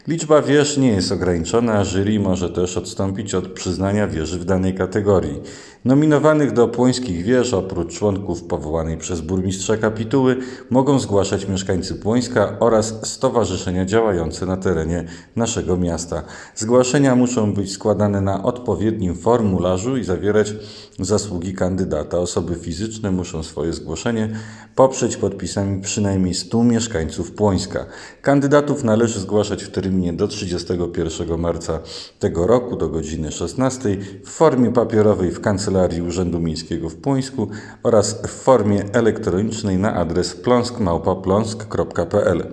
Liczba wież nie jest ograniczona, a jury może też odstąpić od przyznania wieży w danej kategorii. Nominowanych do płońskich wież, oprócz członków powołanej przez burmistrza kapituły, mogą zgłaszać mieszkańcy Płońska oraz stowarzyszenia działające na terenie naszego miasta. Zgłoszenia muszą być składane na odpowiednim formularzu i zawierać zasługi kandydata. Osoby fizyczne muszą swoje zgłoszenie poprzeć podpisami przynajmniej 100 mieszkańców Płońska. Kandydatów należy zgłaszać w terminie do 31 marca tego roku do godziny 16 w formie papierowej w Kancelarii Urzędu Miejskiego w Płońsku oraz w formie elektronicznej na adres plonsk@plonsk.pl.